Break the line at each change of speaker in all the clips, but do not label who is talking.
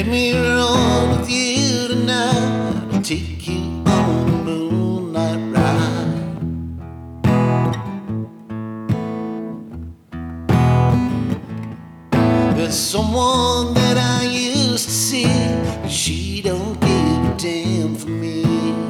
me roll with you tonight. I'll take you on a moonlight ride. There's someone that I used to see, but she don't give a damn for me.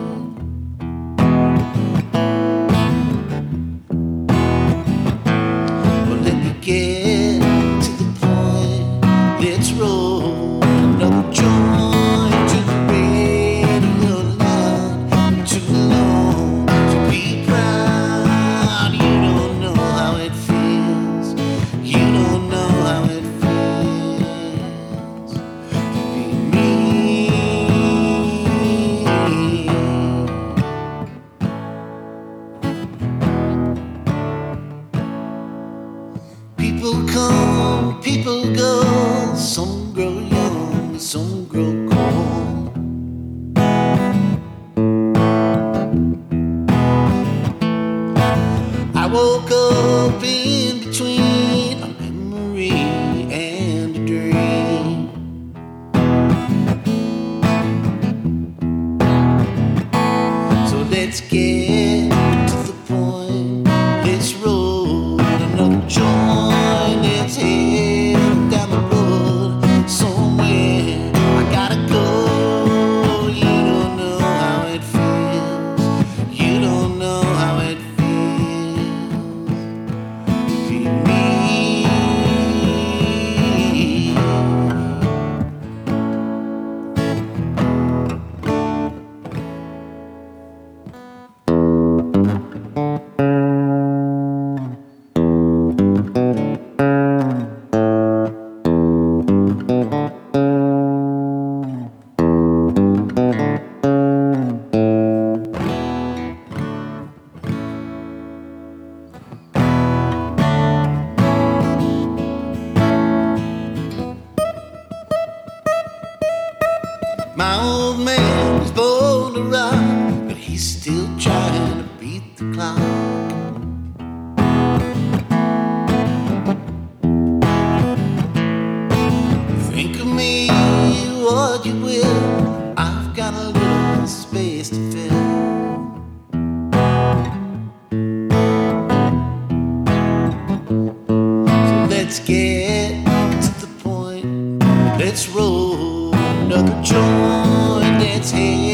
Well, let me get to the point. Let's roll another joint to the radio loud. Too long to be proud. You don't know how it feels. You don't know how it feels to be me. People come, people go. Some grow young, some grow cold. I woke up in between a memory and a dream. So let's get to the point. Let's roll another joint. Let's head down the road somewhere. I gotta go. You don't know how it feels. You don't know how it feels to be me. My old man was born to rock, but he's still trying to beat the clock. Think of me what you will. I've got a little space to fill. So let's get to the point. Let's roll another joint. Let's head